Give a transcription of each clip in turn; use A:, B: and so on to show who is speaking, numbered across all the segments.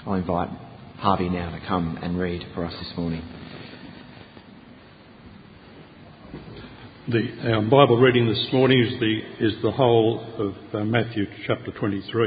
A: I'll invite Harvey now to come and read for us this morning.
B: Our Bible reading this morning is the whole of Matthew chapter 23.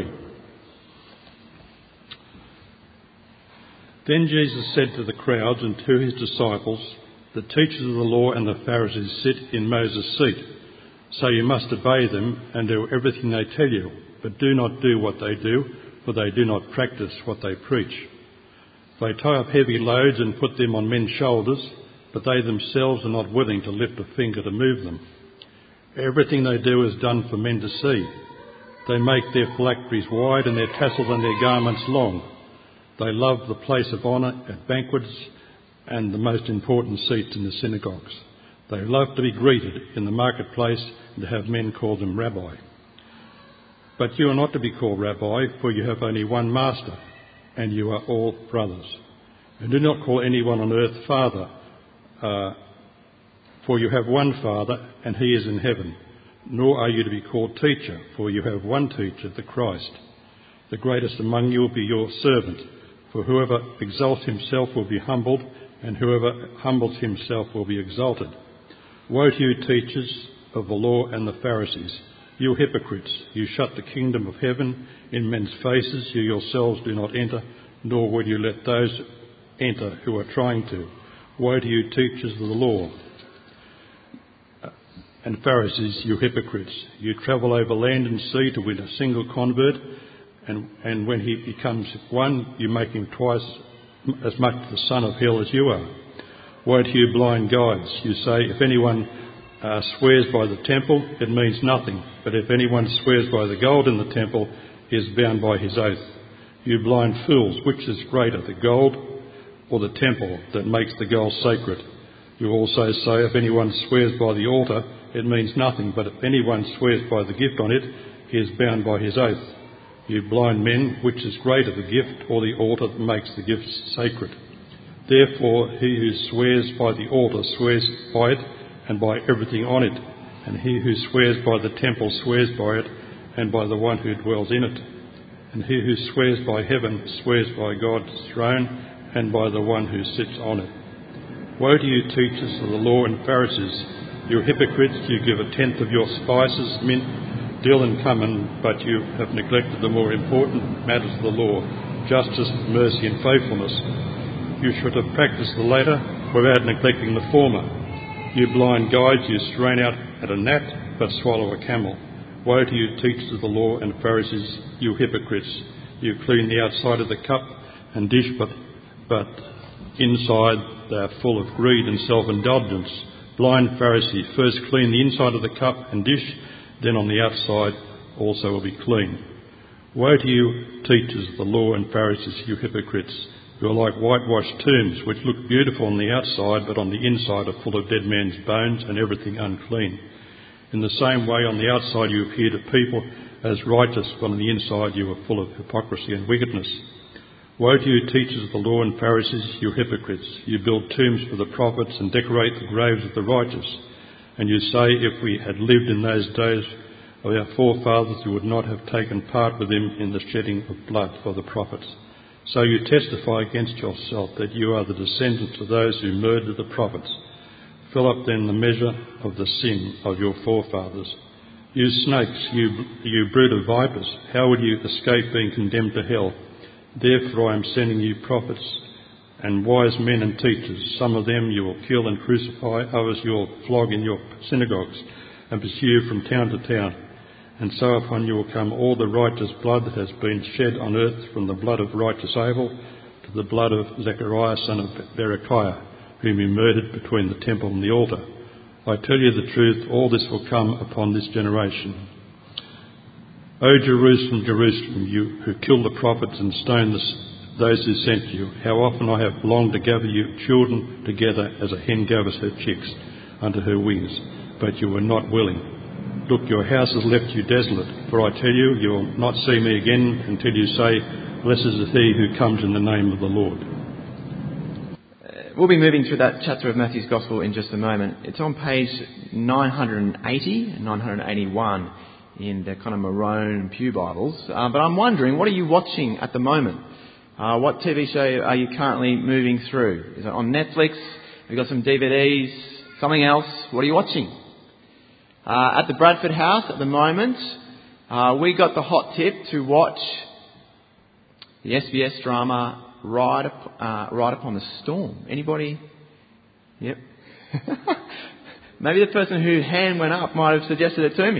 B: Then Jesus said to the crowds and to his disciples, "The teachers of the law and the Pharisees sit in Moses' seat. So you must obey them and do everything they tell you, but do not do what they do, for they do not practice what they preach. They tie up heavy loads and put them on men's shoulders, but they themselves are not willing to lift a finger to move them. Everything they do is done for men to see. They make their phylacteries wide and their tassels and their garments long. They love the place of honour at banquets and the most important seats in the synagogues. They love to be greeted in the marketplace and to have men call them rabbi. But you are not to be called rabbi, for you have only one master, and you are all brothers. And do not call anyone on earth father, for you have one Father, and he is in heaven. Nor are you to be called teacher, for you have one teacher, the Christ. The greatest among you will be your servant, for whoever exalts himself will be humbled, and whoever humbles himself will be exalted. Woe to you, teachers of the law and the Pharisees, you hypocrites! You shut the kingdom of heaven in men's faces. You yourselves do not enter, nor will you let those enter who are trying to. Woe to you, teachers of the law and Pharisees, you hypocrites! You travel over land and sea to win a single convert, and when he becomes one, you make him twice as much the son of hell as you are. Woe to you, blind guides! You say, if anyone swears by the temple, it means nothing, but if anyone swears by the gold in the temple, he is bound by his oath. You blind fools, which is greater, the gold or the temple that makes the gold sacred? You also say, if anyone swears by the altar, it means nothing, but if anyone swears by the gift on it, he is bound by his oath. You blind men, which is greater, the gift or the altar that makes the gift sacred? Therefore, he who swears by the altar swears by it and by everything on it, and he who swears by the temple swears by it and by the one who dwells in it. And he who swears by heaven swears by God's throne and by the one who sits on it. Woe to you, teachers of the law and Pharisees, you hypocrites! You give a tenth of your spices, mint, dill and cumin, but you have neglected the more important matters of the law, justice, mercy and faithfulness. You should have practiced the latter without neglecting the former. You blind guides, you strain out at a gnat, but swallow a camel. Woe to you, teachers of the law and Pharisees, you hypocrites! You clean the outside of the cup and dish, but inside they are full of greed and self-indulgence. Blind Pharisee, first clean the inside of the cup and dish, then on the outside also will be clean. Woe to you, teachers of the law and Pharisees, you hypocrites! You are like whitewashed tombs, which look beautiful on the outside, but on the inside are full of dead men's bones and everything unclean. In the same way, on the outside you appear to people as righteous, but on the inside you are full of hypocrisy and wickedness. Woe to you, teachers of the law and Pharisees, you hypocrites! You build tombs for the prophets and decorate the graves of the righteous. And you say, if we had lived in those days of our forefathers, we would not have taken part with them in the shedding of blood for the prophets. So you testify against yourself that you are the descendants of those who murdered the prophets. Fill up then the measure of the sin of your forefathers. You snakes, you brood of vipers, how will you escape being condemned to hell? Therefore I am sending you prophets and wise men and teachers. Some of them you will kill and crucify, others you will flog in your synagogues and pursue from town to town. And so upon you will come all the righteous blood that has been shed on earth, from the blood of righteous Abel to the blood of Zechariah son of Berechiah, whom you murdered between the temple and the altar. I tell you the truth, all this will come upon this generation. O Jerusalem, Jerusalem, you who kill the prophets and stone those who sent you, how often I have longed to gather you children together as a hen gathers her chicks under her wings, but you were not willing. Look, your house has left you desolate, for I tell you, you will not see me again until you say, blessed is he who comes in the name of the Lord.
A: We'll be moving through that chapter of Matthew's Gospel in just a moment. It's on page 980 and 981 in the kind of maroon pew Bibles. But I'm wondering, what are you watching at the moment? What TV show are you currently moving through? Is it on Netflix? Have you got some DVDs? Something else? What are you watching? At the Bradford House at the moment, we got the hot tip to watch the SBS drama Ride Upon the Storm. Anybody? Yep. Maybe the person whose hand went up might have suggested it to me.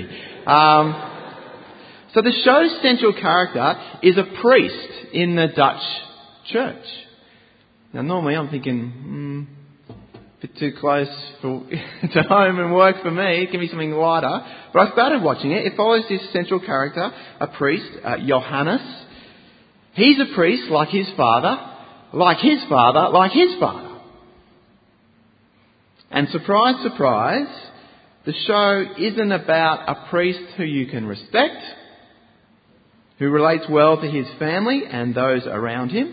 A: So the show's central character is a priest in the Dutch church. Now normally I'm thinking, a bit too close to home and work for me. Give me something lighter. But I started watching it. It follows this central character, a priest, Johannes. He's a priest like his father, like his father, like his father. And surprise, surprise, the show isn't about a priest who you can respect, who relates well to his family and those around him.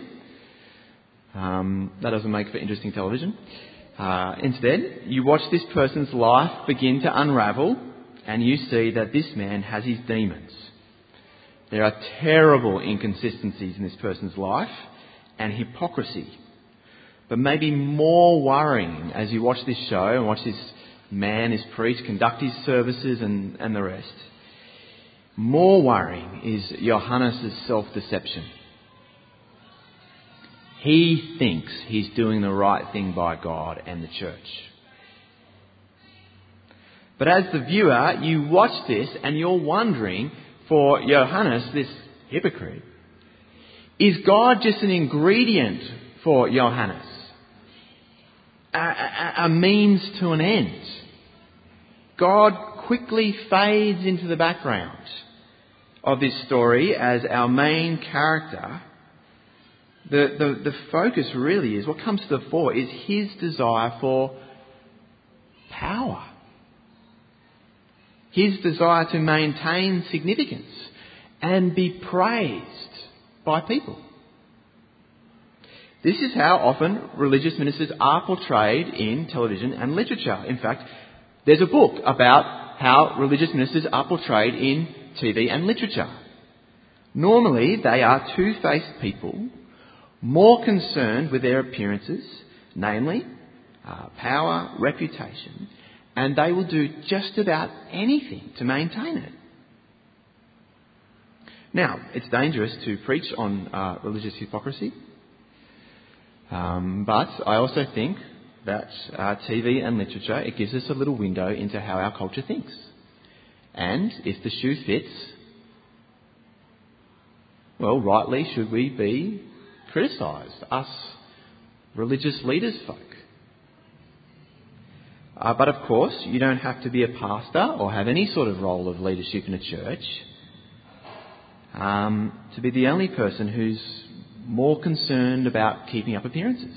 A: That doesn't make for interesting television. Instead, you watch this person's life begin to unravel and you see that this man has his demons. There are terrible inconsistencies in this person's life and hypocrisy. But maybe more worrying as you watch this show and watch this man, this priest, conduct his services and the rest. More worrying is Johannes' self-deception. He thinks he's doing the right thing by God and the church. But as the viewer, you watch this and you're wondering, for Johannes, this hypocrite, is God just an ingredient for Johannes? A means to an end? God quickly fades into the background of this story as our main character. The focus really is, what comes to the fore is his desire for power. His desire to maintain significance and be praised by people. This is how often religious ministers are portrayed in television and literature. In fact, there's a book about how religious ministers are portrayed in TV and literature. Normally, they are two-faced people, more concerned with their appearances, namely power, reputation, and they will do just about anything to maintain it. Now, it's dangerous to preach on religious hypocrisy, but I also think that TV and literature, it gives us a little window into how our culture thinks. And if the shoe fits, well, rightly should we be criticised, us religious leaders folk. But of course, you don't have to be a pastor or have any sort of role of leadership in a church to be the only person who's more concerned about keeping up appearances.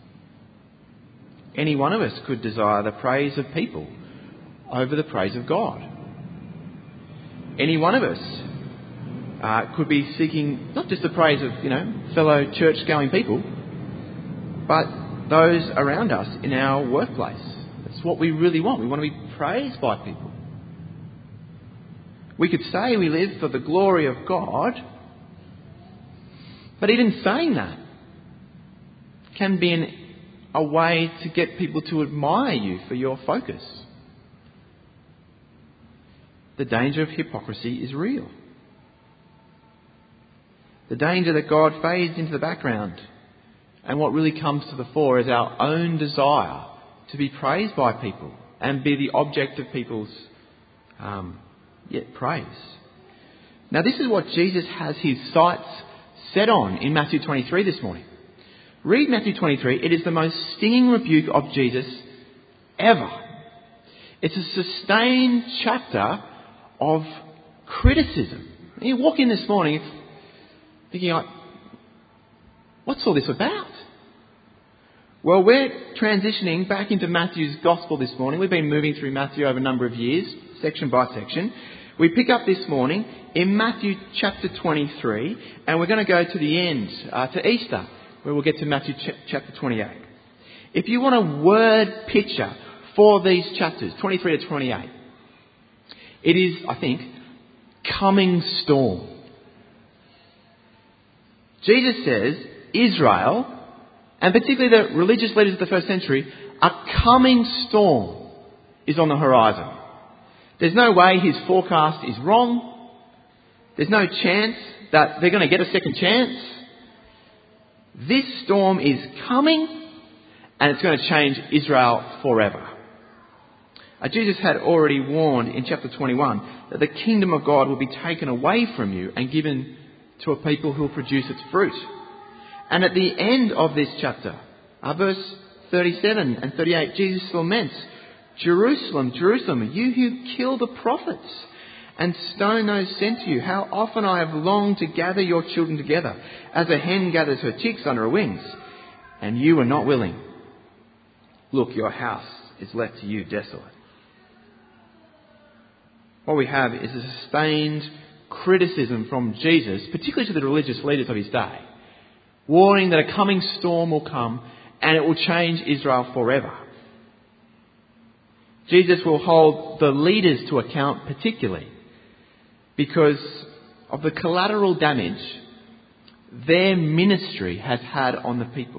A: Any one of us could desire the praise of people over the praise of God. Any one of us could be seeking not just the praise of, fellow church-going people, but those around us in our workplace. That's what we really want. We want to be praised by people. We could say we live for the glory of God, but even saying that can be a way to get people to admire you for your focus. The danger of hypocrisy is real. The danger that God fades into the background, and what really comes to the fore is our own desire to be praised by people and be the object of people's praise. Now, this is what Jesus has his sights set on in Matthew 23 this morning. Read Matthew 23. It is the most stinging rebuke of Jesus ever. It's a sustained chapter of criticism. And you walk in this morning thinking, what's all this about? Well, we're transitioning back into Matthew's Gospel this morning. We've been moving through Matthew over a number of years, section by section. We pick up this morning in Matthew chapter 23, and we're going to go to the end, to Easter, where we'll get to Matthew chapter 28. If you want a word picture for these chapters, 23 to 28, it is, I think, coming storm. Jesus says Israel, and particularly the religious leaders of the first century, a coming storm is on the horizon. There's no way his forecast is wrong. There's no chance that they're going to get a second chance. This storm is coming, and it's going to change Israel forever. Jesus had already warned in chapter 21 that the kingdom of God will be taken away from you and given to a people who will produce its fruit. And at the end of this chapter, verse 37 and 38, Jesus laments, Jerusalem, Jerusalem, you who kill the prophets and stone those sent to you, how often I have longed to gather your children together, as a hen gathers her chicks under her wings, and you were not willing. Look, your house is left to you desolate. What we have is a sustained criticism from Jesus, particularly to the religious leaders of his day, warning that a coming storm will come and it will change Israel forever. Jesus will hold the leaders to account particularly because of the collateral damage their ministry has had on the people.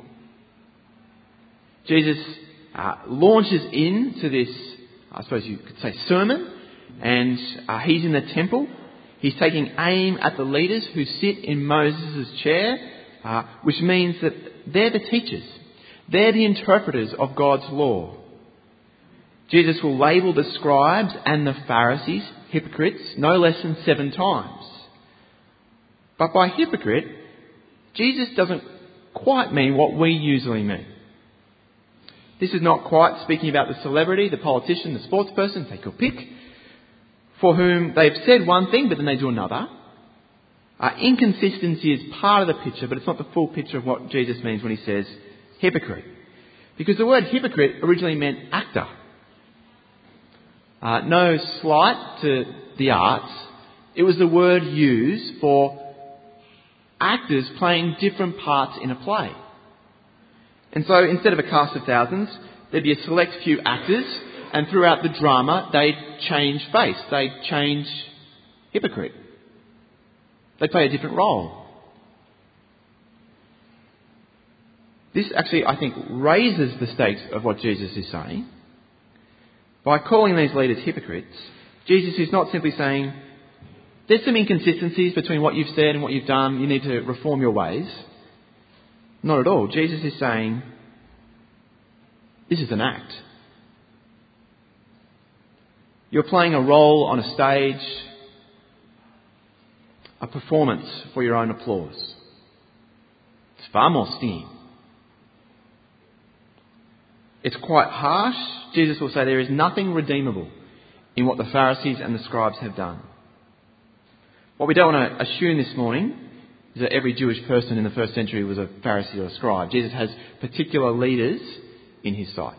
A: Jesus launches into this, I suppose you could say, sermon, and he's in the temple. He's taking aim at the leaders who sit in Moses' chair, which means that they're the teachers. They're the interpreters of God's law. Jesus will label the scribes and the Pharisees hypocrites no less than 7 times. But by hypocrite, Jesus doesn't quite mean what we usually mean. This is not quite speaking about the celebrity, the politician, the sports person, take your pick, for whom they've said one thing but then they do another. Inconsistency is part of the picture, but it's not the full picture of what Jesus means when he says hypocrite. Because the word hypocrite originally meant actor. No slight to the arts. It was the word used for actors playing different parts in a play. And so instead of a cast of thousands, there'd be a select few actors, and throughout the drama, they'd change face. They'd change hypocrite. They'd play a different role. This actually, I think, raises the stakes of what Jesus is saying. By calling these leaders hypocrites, Jesus is not simply saying, there's some inconsistencies between what you've said and what you've done. You need to reform your ways. Not at all. Jesus is saying, this is an act. You're playing a role on a stage, a performance for your own applause. It's far more stinging. It's quite harsh. Jesus will say there is nothing redeemable in what the Pharisees and the scribes have done. What we don't want to assume this morning is that every Jewish person in the first century was a Pharisee or a scribe. Jesus has particular leaders in his sights.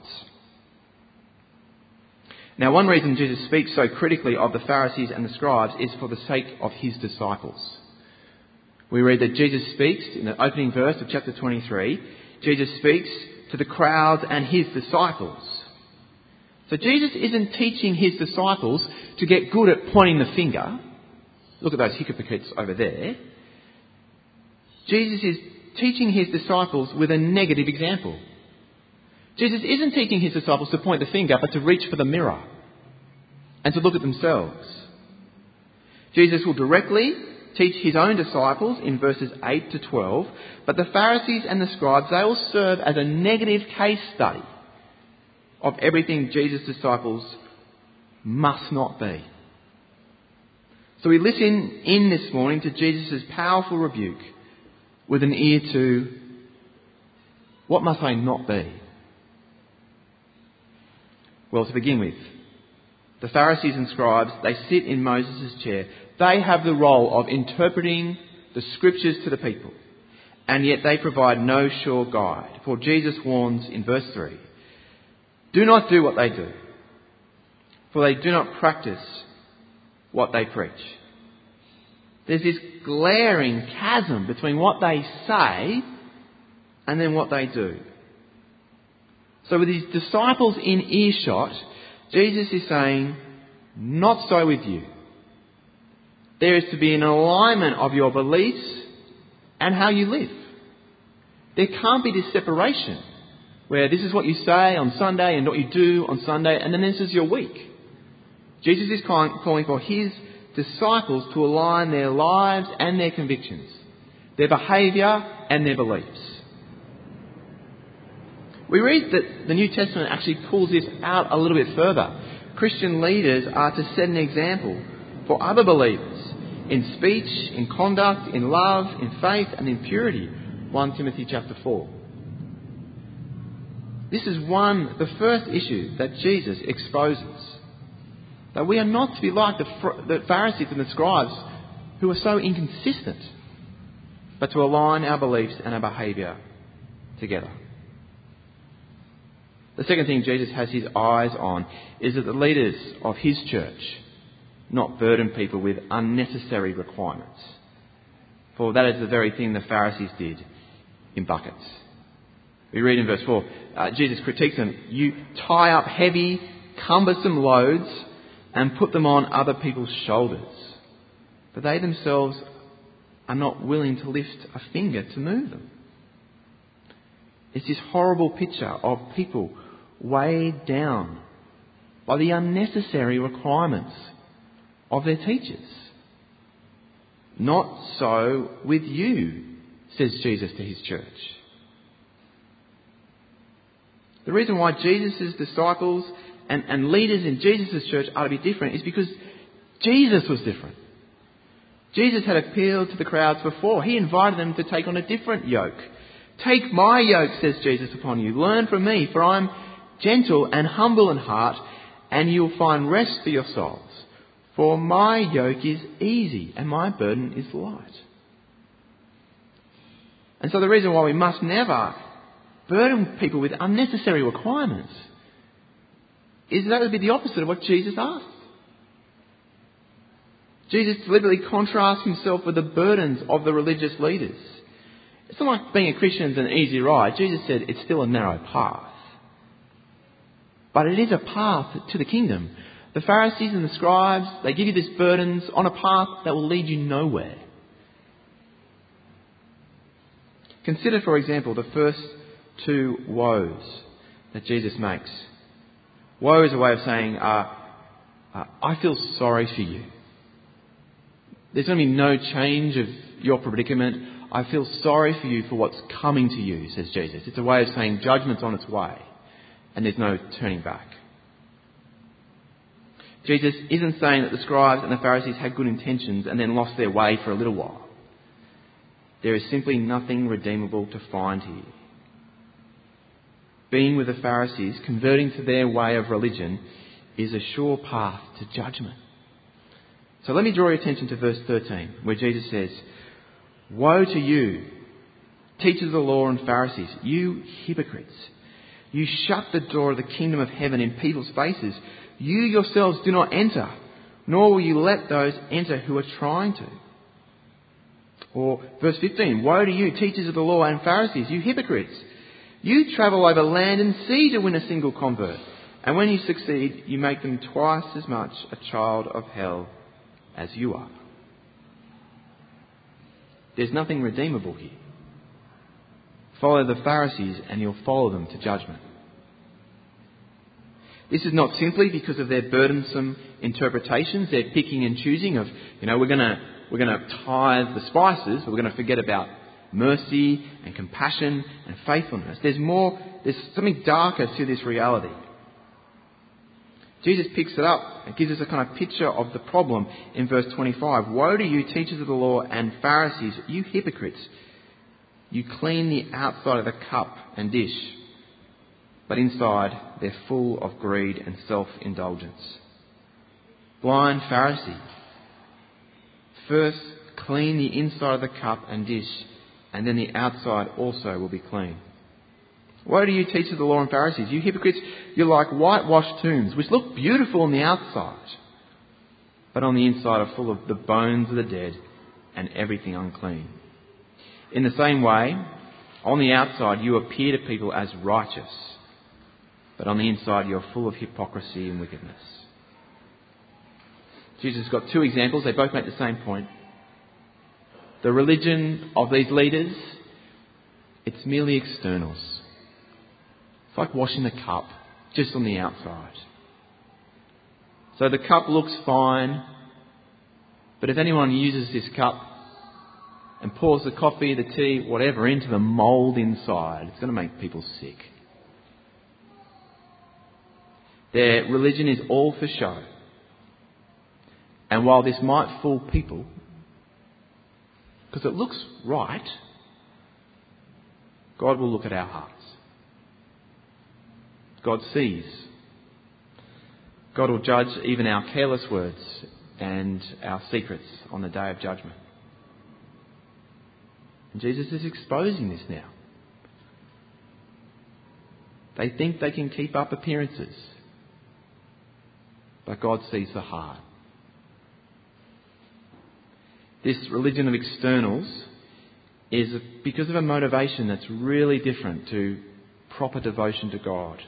A: Now, one reason Jesus speaks so critically of the Pharisees and the scribes is for the sake of his disciples. We read that Jesus speaks in the opening verse of chapter 23. Jesus speaks to the crowds and his disciples. So Jesus isn't teaching his disciples to get good at pointing the finger. Look at those hypocrites over there. Jesus is teaching his disciples with a negative example. Jesus isn't teaching his disciples to point the finger, but to reach for the mirror and to look at themselves. Jesus will directly teach his own disciples in verses 8 to 12, but the Pharisees and the scribes, they will serve as a negative case study of everything Jesus' disciples must not be. So we listen in this morning to Jesus' powerful rebuke with an ear to, what must I not be? Well, to begin with, the Pharisees and scribes, they sit in Moses' chair. They have the role of interpreting the scriptures to the people, and yet they provide no sure guide. For Jesus warns in verse 3, do not do what they do, for they do not practice what they preach. There's this glaring chasm between what they say and then what they do. So with his disciples in earshot, Jesus is saying, not so with you. There is to be an alignment of your beliefs and how you live. there can't be this separation where this is what you say on Sunday and what you do on Sunday, and then this is your week. Jesus is calling for his disciples to align their lives and their convictions, their behaviour and their beliefs. We read that the New Testament actually pulls this out a little bit further. Christian leaders are to set an example for other believers in speech, in conduct, in love, in faith and in purity. 1 Timothy chapter 4. This is the first issue that Jesus exposes. That we are not to be like the Pharisees and the scribes who are so inconsistent, but to align our beliefs and our behaviour together. The second thing Jesus has his eyes on is that the leaders of his church not burden people with unnecessary requirements. For that is the very thing the Pharisees did in buckets. We read in verse 4, Jesus critiques them. You tie up heavy, cumbersome loads and put them on other people's shoulders, but they themselves are not willing to lift a finger to move them. It's this horrible picture of people weighed down by the unnecessary requirements of their teachers. Not so with you, says Jesus to his church. The reason why Jesus' disciples and leaders in Jesus' church are to be different is because Jesus was different. Jesus had appealed to the crowds before. He invited them to take on a different yoke. Take my yoke, says Jesus, upon you. Learn from me, for I am gentle and humble in heart, and you will find rest for your souls. For my yoke is easy and my burden is light. And so the reason why we must never burden people with unnecessary requirements is that would be the opposite of what Jesus asked. Jesus deliberately contrasts himself with the burdens of the religious leaders. It's not like being a Christian is an easy ride. Jesus said it's still a narrow path. But it is a path to the kingdom. The Pharisees and the scribes, they give you these burdens on a path that will lead you nowhere. Consider, for example, the first two woes that Jesus makes. Woe is a way of saying, I feel sorry for you. There's going to be no change of your predicament. I feel sorry for you for what's coming to you, says Jesus. It's a way of saying judgment's on its way and there's no turning back. Jesus isn't saying that the scribes and the Pharisees had good intentions and then lost their way for a little while. There is simply nothing redeemable to find here. Being with the Pharisees, converting to their way of religion, is a sure path to judgment. So let me draw your attention to verse 13, where Jesus says, Woe to you, teachers of the law and Pharisees, you hypocrites! You shut the door of the kingdom of heaven in people's faces. You yourselves do not enter, nor will you let those enter who are trying to. Or verse 15, Woe to you, teachers of the law and Pharisees, you hypocrites! You travel over land and sea to win a single convert, and when you succeed, you make them twice as much a child of hell as you are. There's nothing redeemable here. Follow the Pharisees and you'll follow them to judgment. This is not simply because of their burdensome interpretations, their picking and choosing of, we're going to tithe the spices, but we're going to forget about mercy and compassion and faithfulness. There's something darker to this reality. Jesus picks it up and gives us a kind of picture of the problem in verse 25. Woe to you, teachers of the law and Pharisees, you hypocrites! You clean the outside of the cup and dish, but inside they're full of greed and self-indulgence. Blind Pharisee, first clean the inside of the cup and dish, and then the outside also will be clean. Woe to you, teachers of the law and Pharisees, you hypocrites! You're like whitewashed tombs, which look beautiful on the outside, but on the inside are full of the bones of the dead and everything unclean. In the same way, on the outside you appear to people as righteous, but on the inside you're full of hypocrisy and wickedness. Jesus has got two examples. They both make the same point. The religion of these leaders It's merely externals. It's like washing the cup just on the outside. So the cup looks fine, but if anyone uses this cup and pours the coffee, the tea, whatever, into the mould inside, it's going to make people sick. Their religion is all for show. And while this might fool people, because it looks right, God will look at our hearts. God sees. God will judge even our careless words and our secrets on the day of judgment. And Jesus is exposing this now. They think they can keep up appearances, but God sees the heart. This religion of externals is because of a motivation that's really different to proper devotion to God.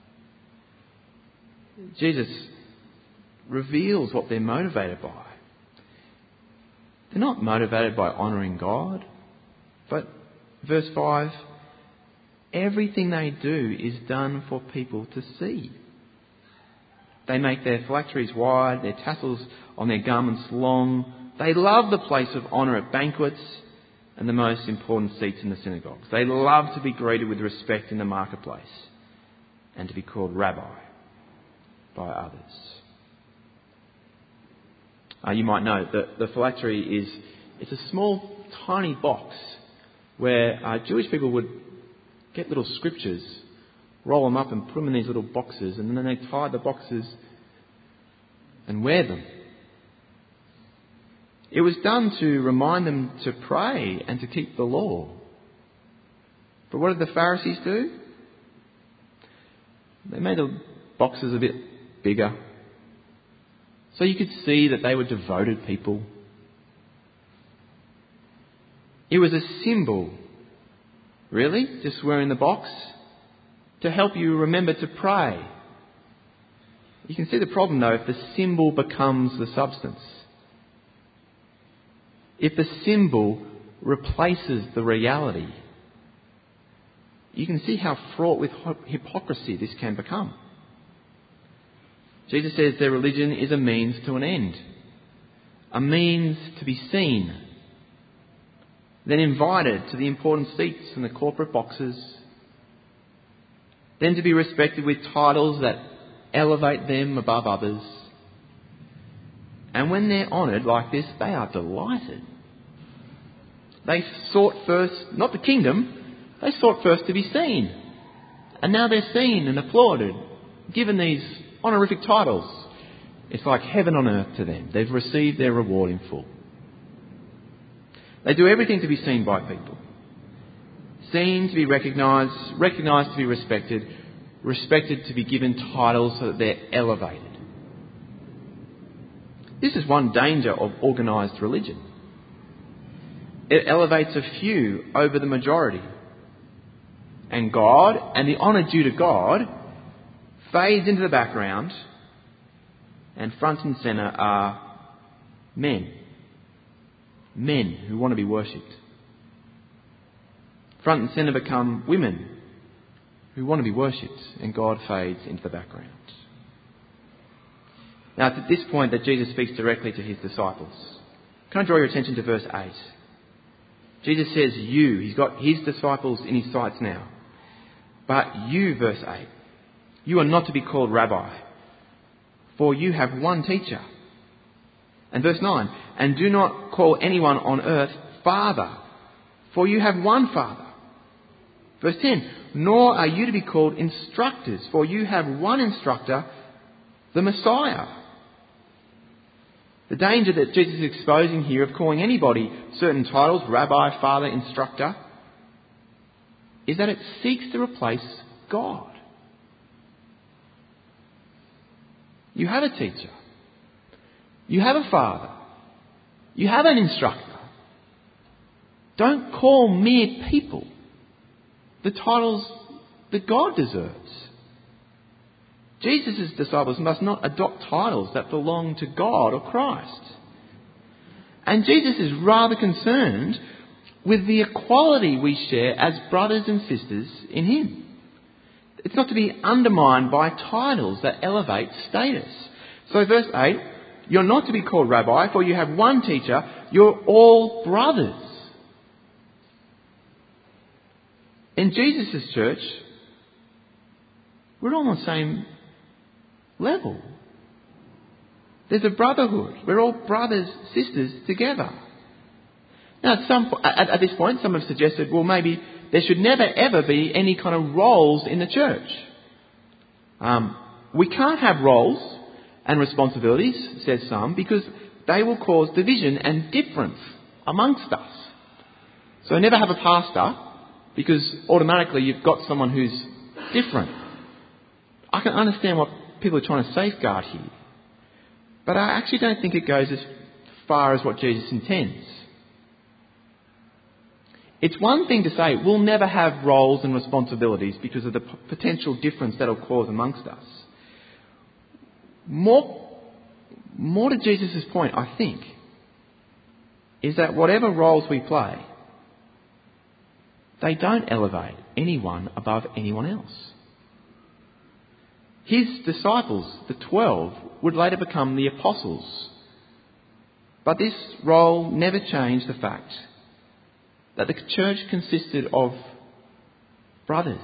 A: Jesus reveals what they're motivated by. They're not motivated by honouring God, but verse 5, everything they do is done for people to see. They make their phylacteries wide, their tassels on their garments long. They love the place of honour at banquets and the most important seats in the synagogues. They love to be greeted with respect in the marketplace and to be called rabbi by others. You might know that the phylactery it's a small, tiny box where Jewish people would get little scriptures, roll them up and put them in these little boxes, and then they tie the boxes and wear them. It was done to remind them to pray and to keep the law. But what did the Pharisees do? They made the boxes a bit bigger, so you could see that they were devoted people. It was a symbol, really, just wearing the box, to help you remember to pray. You can see the problem though if the symbol becomes the substance. If the symbol replaces the reality, you can see how fraught with hypocrisy this can become. Jesus says their religion is a means to an end, a means to be seen, then invited to the important seats in the corporate boxes, then to be respected with titles that elevate them above others. And when they're honoured like this, they are delighted. They sought first, not the kingdom, they sought first to be seen. And now they're seen and applauded, given these honorific titles. It's like heaven on earth to them. They've received their reward in full. They do everything to be seen by people. Seen to be recognised, recognised to be respected, respected to be given titles so that they're elevated. This is one danger of organised religion. It elevates a few over the majority. And God, and the honour due to God, fades into the background, and front and centre are men. Men who want to be worshipped. Front and centre become women who want to be worshipped, and God fades into the background. Now, it's at this point that Jesus speaks directly to his disciples. Can I draw your attention to verse 8? Jesus says you. He's got his disciples in his sights now. But you, verse 8, you are not to be called rabbi, for you have one teacher. And verse 9, and do not call anyone on earth Father, for you have one Father. Verse 10, nor are you to be called instructors, for you have one instructor, the Messiah. The danger that Jesus is exposing here of calling anybody certain titles, rabbi, father, instructor, is that it seeks to replace God. You have a teacher. You have a father. You have an instructor. Don't call mere people the titles that God deserves. Jesus' disciples must not adopt titles that belong to God or Christ. And Jesus is rather concerned with the equality we share as brothers and sisters in him. It's not to be undermined by titles that elevate status. So verse 8, you're not to be called rabbi, for you have one teacher, you're all brothers. In Jesus' church, we're all on the same level. There's a brotherhood. We're all brothers, sisters together. Now, at this point, some have suggested, well, maybe there should never, ever be any kind of roles in the church. We can't have roles and responsibilities, says some, because they will cause division and difference amongst us. So never have a pastor, because automatically you've got someone who's different. I can understand what people are trying to safeguard here. But I actually don't think it goes as far as what Jesus intends. It's one thing to say we'll never have roles and responsibilities because of the potential difference that'll cause amongst us. More to Jesus' point, I think, is that whatever roles we play, they don't elevate anyone above anyone else. His disciples, the 12, would later become the apostles. But this role never changed the fact that the church consisted of brothers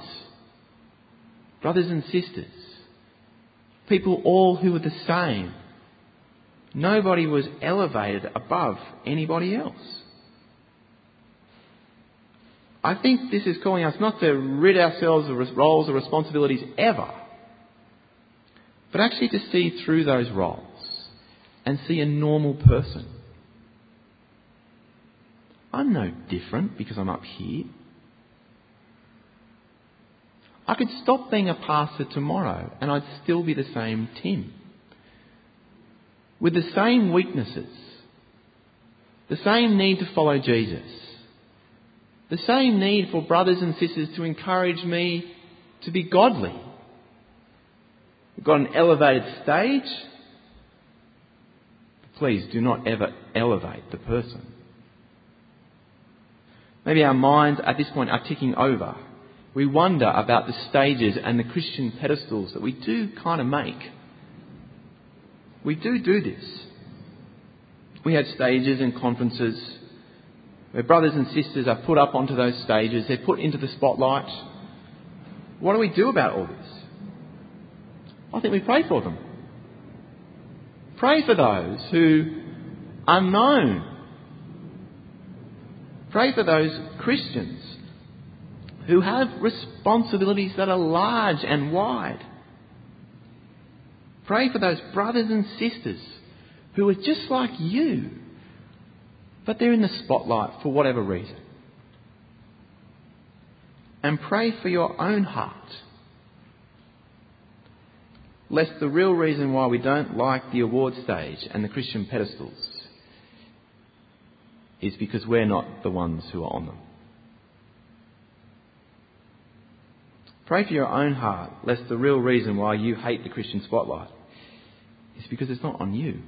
A: and sisters, people all who were the same. Nobody was elevated above anybody else. I think this is calling us not to rid ourselves of roles or responsibilities ever, but actually to see through those roles and see a normal person. I'm no different because I'm up here. I could stop being a pastor tomorrow and I'd still be the same Tim. With the same weaknesses, the same need to follow Jesus, the same need for brothers and sisters to encourage me to be godly. We've got an elevated stage. Please do not ever elevate the person. Maybe our minds at this point are ticking over. We wonder about the stages and the Christian pedestals that we do kind of make. We do this. We have stages and conferences where brothers and sisters are put up onto those stages. They're put into the spotlight. What do we do about all this? I think we pray for them. Pray for those who are known. Pray for those Christians who have responsibilities that are large and wide. Pray for those brothers and sisters who are just like you, but they're in the spotlight for whatever reason. And pray for your own heart, lest the real reason why we don't like the award stage and the Christian pedestals is because we're not the ones who are on them. Pray for your own heart, lest the real reason why you hate the Christian spotlight is because it's not on you.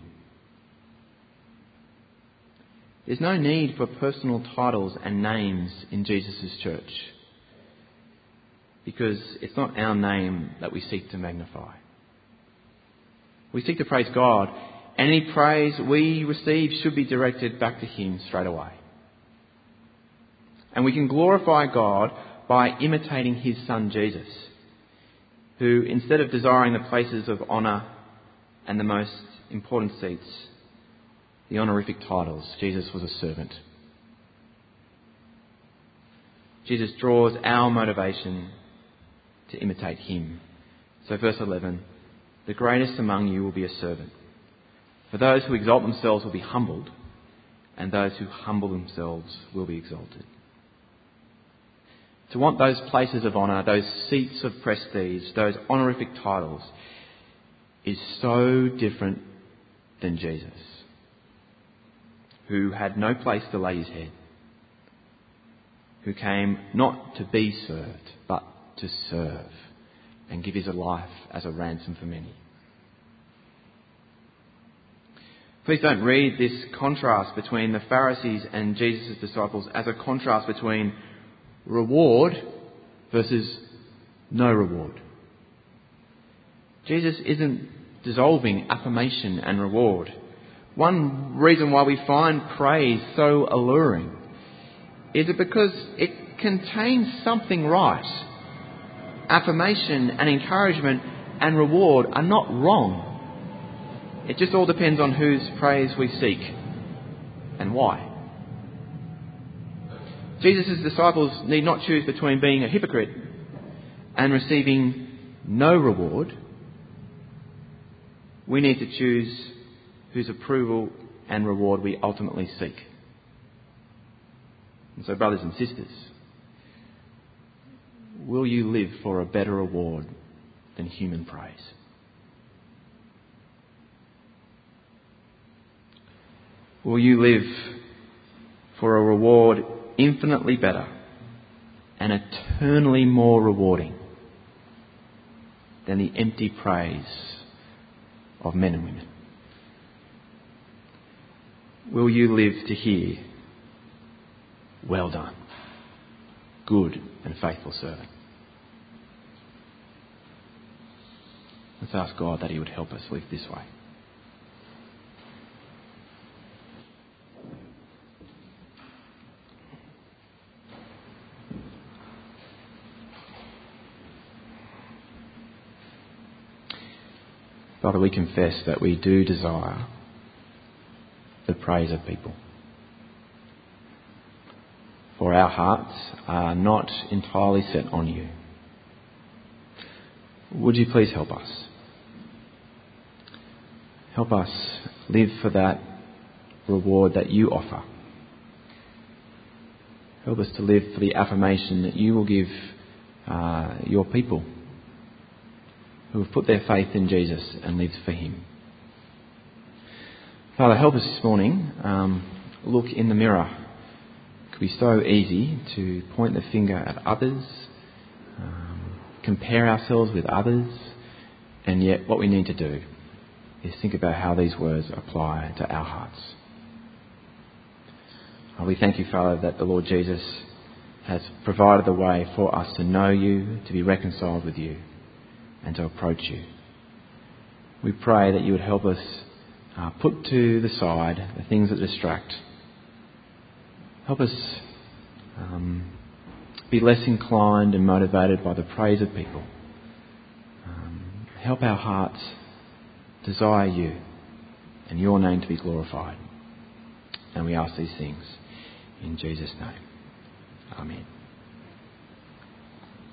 A: There's no need for personal titles and names in Jesus' church, because it's not our name that we seek to magnify. We seek to praise God, and any praise we receive should be directed back to Him straight away. And we can glorify God by imitating His Son Jesus, who, instead of desiring the places of honour and the most important seats, the honorific titles, Jesus was a servant. Jesus draws our motivation to imitate Him. So verse 11, the greatest among you will be a servant. For those who exalt themselves will be humbled, and those who humble themselves will be exalted. To want those places of honour, those seats of prestige, those honorific titles is so different than Jesus, who had no place to lay his head, who came not to be served, but to serve and give his life as a ransom for many. Please don't read this contrast between the Pharisees and Jesus' disciples as a contrast between reward versus no reward. Jesus isn't dissolving affirmation and reward. One reason why we find praise so alluring is it because it contains something right. Affirmation and encouragement and reward are not wrong. It just all depends on whose praise we seek and why. Jesus' disciples need not choose between being a hypocrite and receiving no reward. We need to choose whose approval and reward we ultimately seek. And so, brothers and sisters, will you live for a better reward than human praise? Will you live for a reward infinitely better and eternally more rewarding than the empty praise of men and women? Will you live to hear, "Well done, good and faithful servant"? Let's ask God that He would help us live this way. Father, we confess that we do desire the praise of people. For our hearts are not entirely set on you. Would you please help us? Help us live for that reward that you offer. Help us to live for the affirmation that you will give your people who have put their faith in Jesus and lived for Him. Father, help us this morning look in the mirror. It could be so easy to point the finger at others, compare ourselves with others, and yet what we need to do is think about how these words apply to our hearts. We thank you, Father, that the Lord Jesus has provided the way for us to know you, to be reconciled with you, and to approach you. We pray that you would help us put to the side the things that distract. Help us be less inclined and motivated by the praise of people. Help our hearts desire you and your name to be glorified. And we ask these things in Jesus' name. Amen.